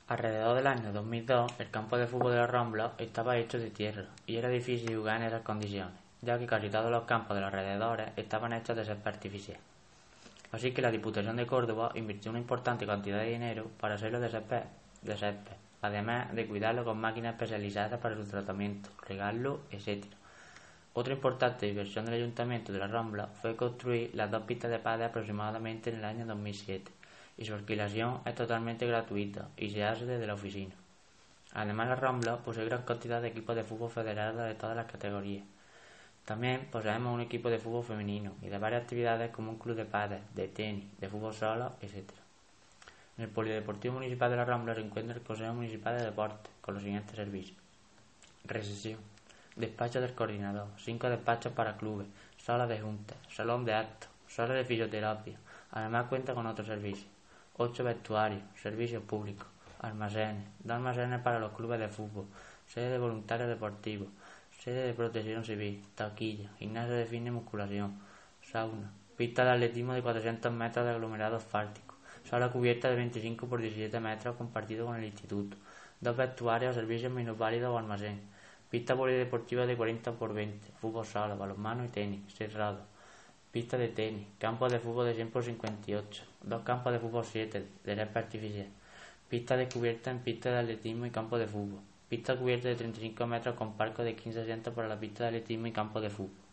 Alrededor del año 2002, el campo de fútbol de la Rambla estaba hecho de tierra y era difícil jugar en esas condiciones, ya que casi todos los campos de los alrededores estaban hechos de césped artificial. Así que la Diputación de Córdoba invirtió una importante cantidad de dinero para hacerlo de césped, además de cuidarlo con máquinas especializadas para su tratamiento, regarlo, etc. Otra importante inversión del Ayuntamiento de la Rambla fue construir las dos pistas de pádel aproximadamente en el año 2007, y su alquilación es totalmente gratuita y se hace desde la oficina. Además, la Rambla posee gran cantidad de equipos de fútbol federados de todas las categorías. También poseemos un equipo de fútbol femenino y de varias actividades como un club de pádel, de tenis, de fútbol sala, etc. En el Polideportivo Municipal de la Rambla se encuentra el Consejo Municipal de Deportes con los siguientes servicios: recepción, despacho del coordinador, 5 despachos para clubes, sala de juntas, salón de actos, sala de fisioterapia. Además cuenta con otros servicios: 8 vestuarios, servicios públicos, almacenes, 2 almacenes para los clubes de fútbol, sede de voluntarios deportivos, sede de protección civil, taquilla, gimnasio de fitness y musculación, sauna, pista de atletismo de 400 metros de aglomerado asfáltico, sala cubierta de 25 por 17 metros compartido con el instituto, 2 vestuarios, servicios minusválidos o almacén, pista polideportiva de 40 por 20, fútbol sala, balonmano y tenis, cerrado, pista de tenis, campo de fútbol de 100 por 58, 2 campos de fútbol 7 de césped artificial, pista descubierta en pista de atletismo y campo de fútbol, pista cubierta de 35 metros con palco de 15 asientos para la pista de atletismo y campo de fútbol.